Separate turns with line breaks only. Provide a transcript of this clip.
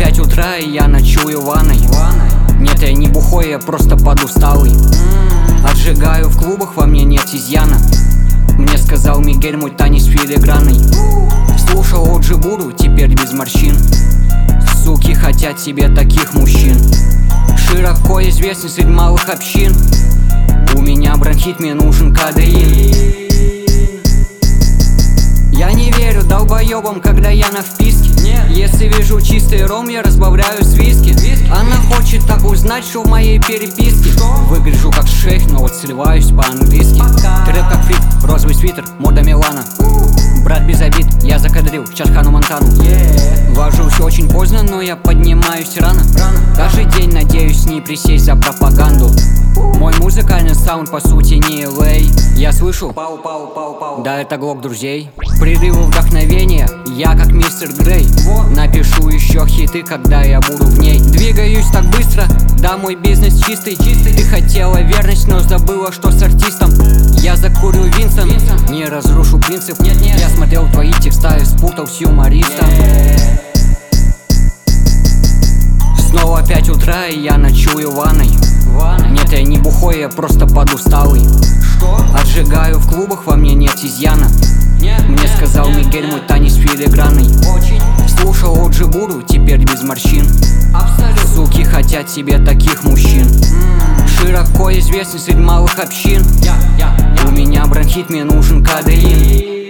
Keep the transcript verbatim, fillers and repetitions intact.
пять утра, и я ночую в ванной. Нет, я не бухой, я просто подусталый. Отжигаю в клубах, во мне нет изъяна. Мне сказал Мигель, мой танец филигранный. Слушал Оджи Буру, теперь без морщин. Суки хотят себе таких мужчин. Широко известен среди малых общин. У меня бронхит, мне нужен кадеин. Я не верю долбоебам, когда я на вписке. Если вижу чистый ром, я разбавляю с виски. Она хочет так узнать, что в моей переписке. Выгляжу как шейх, но вот сливаюсь по-английски. Трэп как фрик, розовый свитер, мода Милана. Брат без обид, я закадрил Чархану Монтану. Ложусь очень поздно, но я поднимаюсь рано. Каждый день надеюсь не присесть за пропаганду. Мой музыкальный саунд по сути не эл эй. Я слышу пау, пау, пау, пау. Да, это глок друзей. Прерывы вдохновения, я как мистер Грей. Напишу еще хиты, когда я буду в ней. Двигаюсь так быстро, да, мой бизнес чистый. Ты хотела верность, но забыла, что с артистом. Я закурю Винсон, не разрушу принцип. Я смотрел твои текста и спутал с юмористом. Снова пять утра, и я ночую в ванной. Нет, я не бухой, я просто подусталый. Отжигаю в клубах, во мне нет изъяна. Мне сказал Мигель, мой танец филигранный. Слушал Оджи Буру, теперь без морщин. Суки хотят себе таких мужчин. Широко известен среди малых общин. У меня бронхит, мне нужен кадеин.